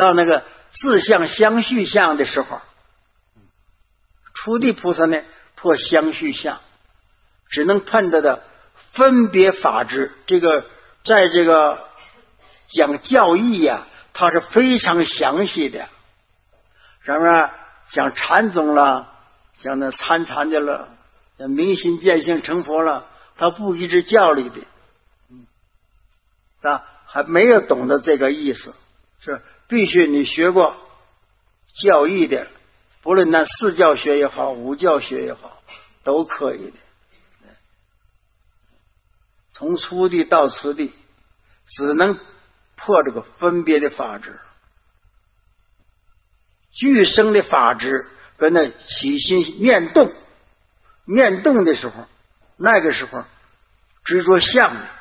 到那个自相相续相的时候，初地菩萨呢破相续相，只能判断的分别法执。这个在这个讲教义呀，它是非常详细的。然而讲禅宗了，讲那参禅的了，讲明心见性成佛了，他不一直教理的，还没有懂得这个意思。是必须你学过教义的，不论那四教学也好，五教学也好，都可以的。从初地到次第，只能破这个分别的法执。具生的法执跟那起心念动的时候，那个时候执着相的，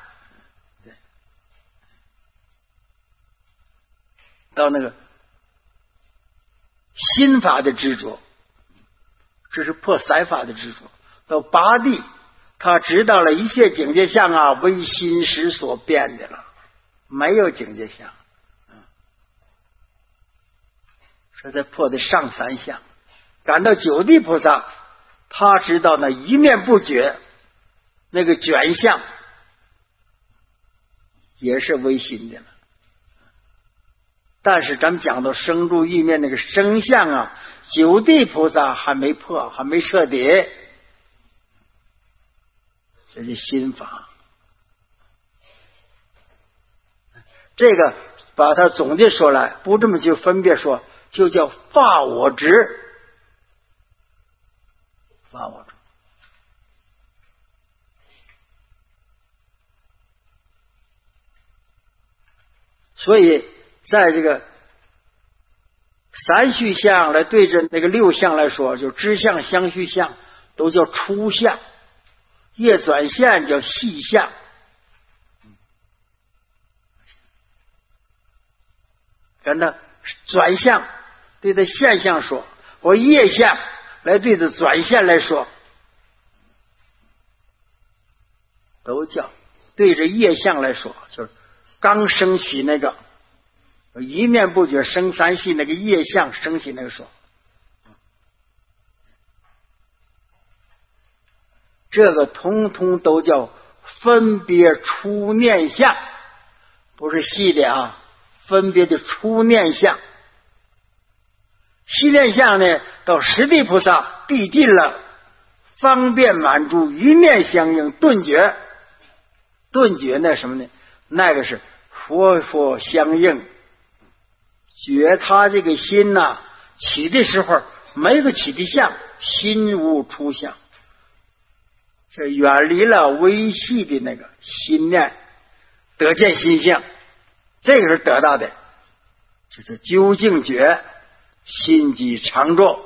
到那个心法的执着，这是破散法的执着。到八地，他知道了一切境界相啊，为心识所变的了，没有境界相。这才破的上三相。赶到九地菩萨，他知道那一念不觉，那个卷相也是唯心的了。但是咱们讲到生住意灭那个生相啊，九地菩萨还没破，还没彻底。这是心法。这个把它总的说来，不这么就分别说，就叫法我执。法我执。所以在这个三续相来对着那个六相来说，就知相相续相都叫初相，业转现叫细相。跟他转向对着现象说，或业相来对着转现来说，都叫对着业相来说，就是刚升起那个一念不觉生三系那个业相升起那个说，这个通通都叫分别出念相，不是细的啊，分别的出念相。细念相呢，到十地菩萨毕尽了，方便满足一念相应顿觉。顿觉那什么呢？那个是佛相应，觉他这个心呐，起的时候没有起的相，心无出相，这远离了微细的那个心念，得见心性，这个是得到的，就是究竟觉，心即常住。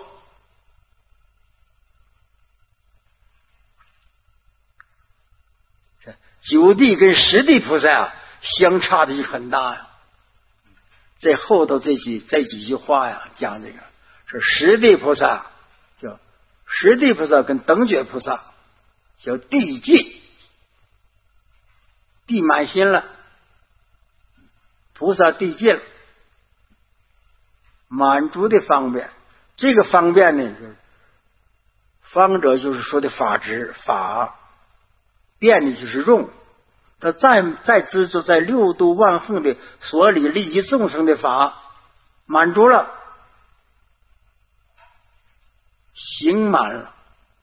九地跟十地菩萨啊，相差的是很大呀。在后头这几句话呀，讲这个是十地菩萨，叫十地菩萨跟等觉菩萨叫地尽，地满心了，菩萨地尽了，满足的方便。这个方便呢，就是方者就是说的法执法，变的就是用。他再执着在六度万恒的所理利益众生的法，满足了，行满了。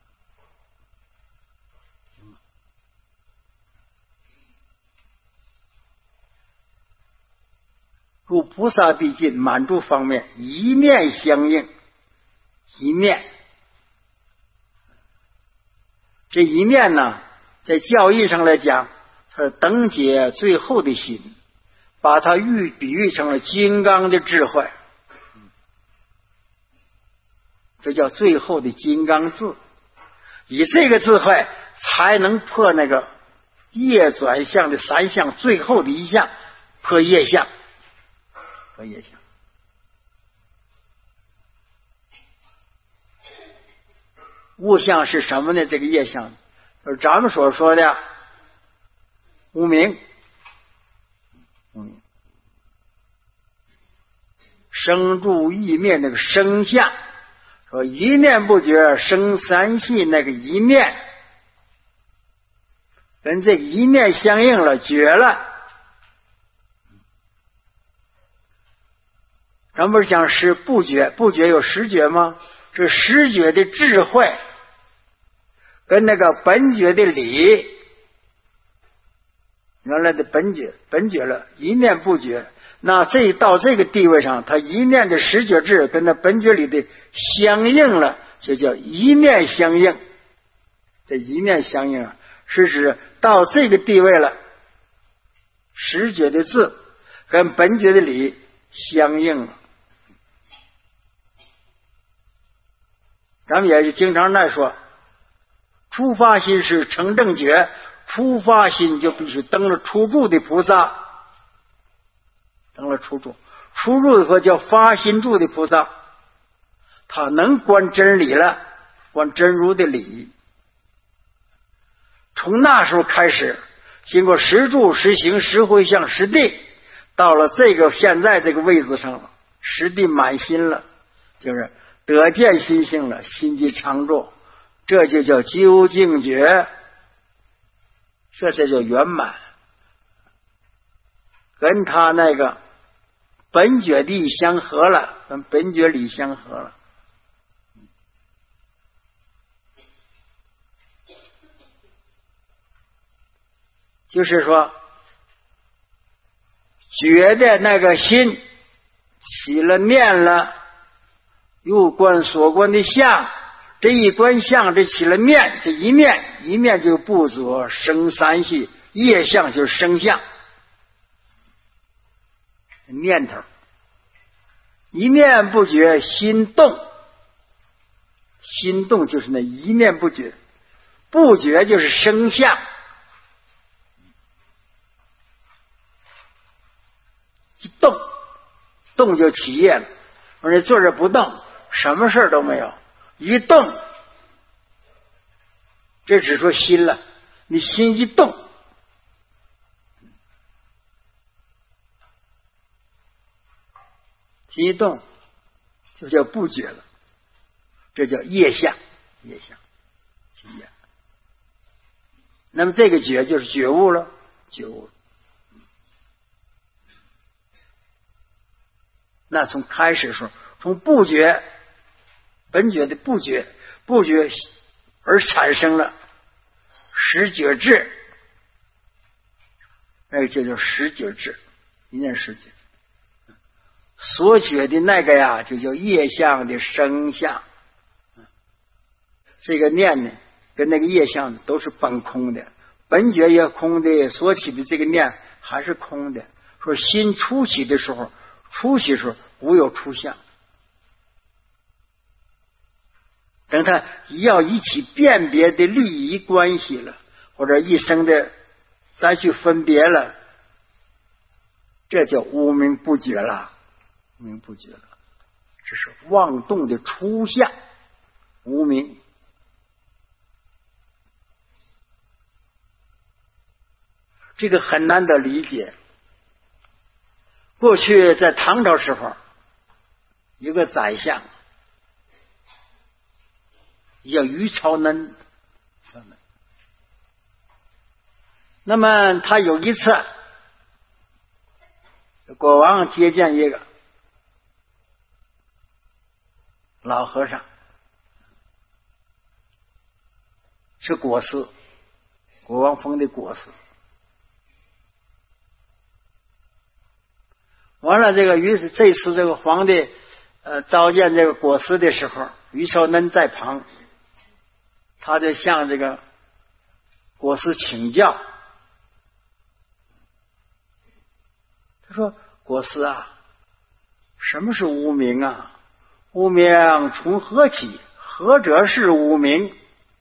入菩萨地尽，满足方面一念相应，一念。这一念呢，在教义上来讲，它是等觉最后的心，把它比喻成了金刚的智慧，这叫最后的金刚智。以这个智慧才能破那个业转向的三相最后的一项，破业相。破业相。物相是什么呢？这个业相就是咱们所说的无明。 生住意灭那个生相，说一念不觉生三系，那个一念跟这个一念相应了，觉了。咱不是讲是不觉，不觉有实觉吗？这实觉的智慧跟那个本觉的理，原来的本觉了，一念不觉，那这到这个地位上，他一念的实觉智跟那本觉理的相应了，就叫一念相应。这一念相应啊，是指到这个地位了，实觉的智跟本觉的理相应了。咱们也经常来说，初发心是成正觉，初发心就必须登了初住的菩萨，登了初住，初住以后叫发心住的菩萨，他能观真理了，观真如的理。从那时候开始，经过实住、实行、实回向、实地，到了这个现在这个位置上了，实地满心了，就是得见心性了，心即常住，这就叫究竟觉，这才叫圆满，跟他那个本觉地相合了，跟本觉理相合了。就是说，觉的那个心起了念了，又观所观的相，这一观相，这起了念，这一念就不着生三系，业相就是生相，念头一念不觉心动，心动就是那一念不觉，不觉就是生相，一动就起业了。而且坐着不动，什么事都没有，一动，这只说心了，你心一动，心一动就叫不觉了，这叫业相，业相，业。那么这个觉就是觉悟了，觉悟了。那从开始的时候，从不觉本觉的不觉而产生了实觉智，那个就叫实觉智，一念实觉。所觉的那个呀，就叫业相的生相。这个念呢，跟那个业相都是本空的，本觉也空的，所起的这个念还是空的。说心初起的时候，无有出相，等他要一起辨别的利益关系了，或者一生的再去分别了，这叫无明不觉了，无明不觉了，这是妄动的初相，无明。这个很难得理解。过去在唐朝时候，有个宰相叫于朝能，那么他有一次，国王接见一个老和尚，是国师，国王封的国师。完了，这次这个皇帝召见这个国师的时候，于朝能在旁，他就向这个国师请教。他说：“国师啊，什么是无明啊？无明从何起？何者是无明？”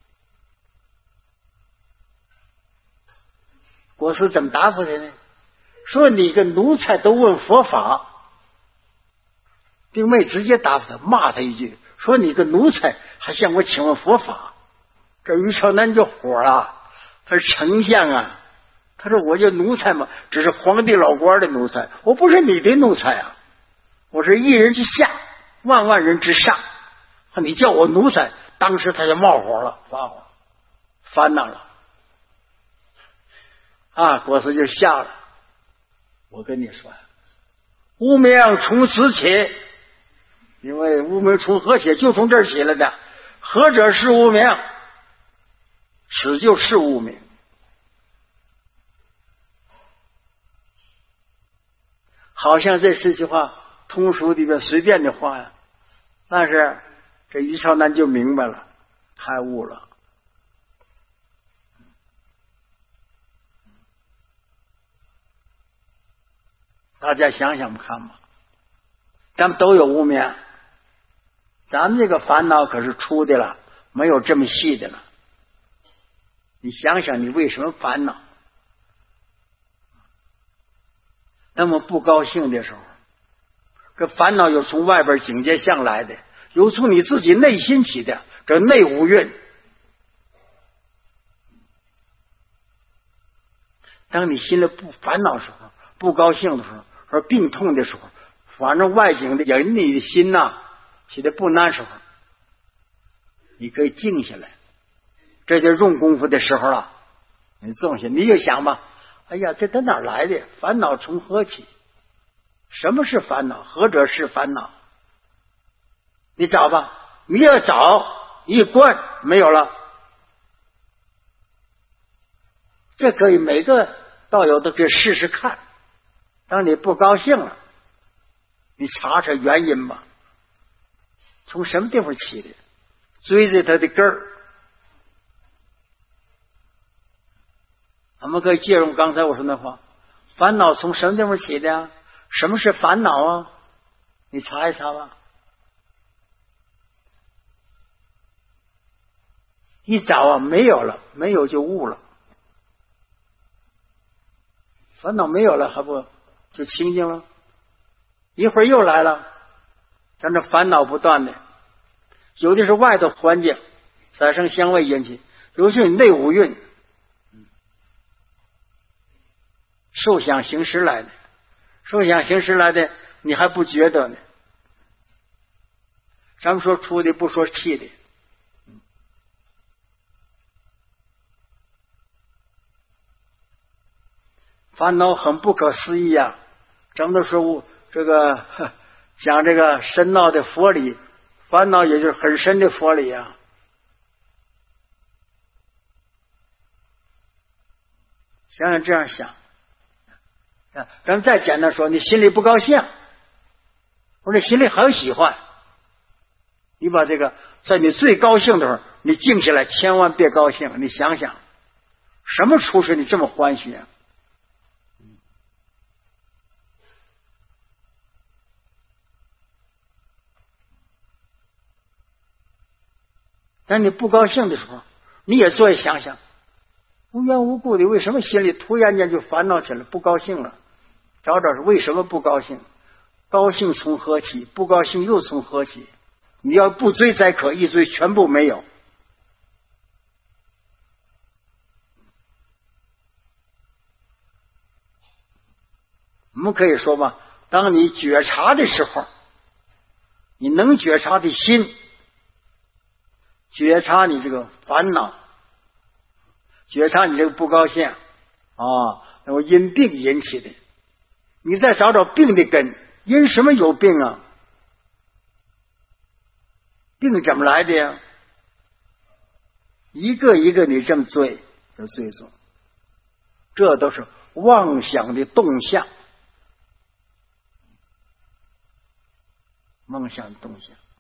国师怎么答复他呢？说你个奴才都问佛法，并没直接答复他，骂他一句，说你个奴才还向我请问佛法。这于朝南就火了，他是丞相啊，他说我就奴才嘛，只是皇帝老官的奴才，我不是你的奴才啊。 我是一人之下，万万人之上，你叫我奴才，当时他就冒火了，发火，烦恼了啊！国师就下了。我跟你说，无名从此起，因为无名从何起？就从这儿起来的。何者是无名？此就是无名。好像这是句话通俗里边随便的话呀，但是这于超南就明白了，开悟了。大家想想看吧，咱们都有无名，咱们这个烦恼可是粗的了，没有这么细的了。你想想，你为什么烦恼？那么不高兴的时候，这烦恼有从外边警戒向来的，有从你自己内心起的，这内五蕴。当你心里不烦恼的时候，不高兴的时候，或者病痛的时候，反正外境的引你的心呐，起的不难时候，你可以静下来，这就用功夫的时候了。你静下，你就想吧，哎呀，这哪来的？烦恼从何起？什么是烦恼？何者是烦恼？你找吧，你要找一关没有了。这可以每个道友都可以试试看。当你不高兴了，你查查原因吧，从什么地方起的？追着它的根儿。我们可以借用刚才我说那话，烦恼从什么地方起的呀？什么是烦恼啊？你查一查吧。一找啊，没有了，没有就悟了。烦恼没有了，还不就清净了？一会儿又来了，咱这烦恼不断的，有的是外头环境产生香味引起，有的是内五蕴受想行识来的，受想行识来的，你还不觉得呢？咱们说粗的，不说气的。烦恼很不可思议啊！整的时候，这个讲这个深奥的佛理，烦恼也就是很深的佛理啊。想想这样想。咱们再简单说，你心里不高兴，或者心里很喜欢，你把这个在你最高兴的时候，你静下来，千万别高兴。你想想，什么促使你这么欢喜啊？但你不高兴的时候，你也坐下想想，无缘无故的，为什么心里突然间就烦恼起来，不高兴了？找找是为什么不高兴？高兴从何起？不高兴又从何起？你要不追再可，一追全部没有。我们可以说吧，当你觉察的时候，你能觉察的心，觉察你这个烦恼，觉察你这个不高兴啊，那么因病引起的。你再找找病的根，因什么有病啊？病怎么来的呀？一个一个你这么追，就追踪，这都是妄想的动向，妄想的动向。